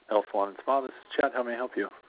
Alpha One and Small. This is Chad. How may I help you?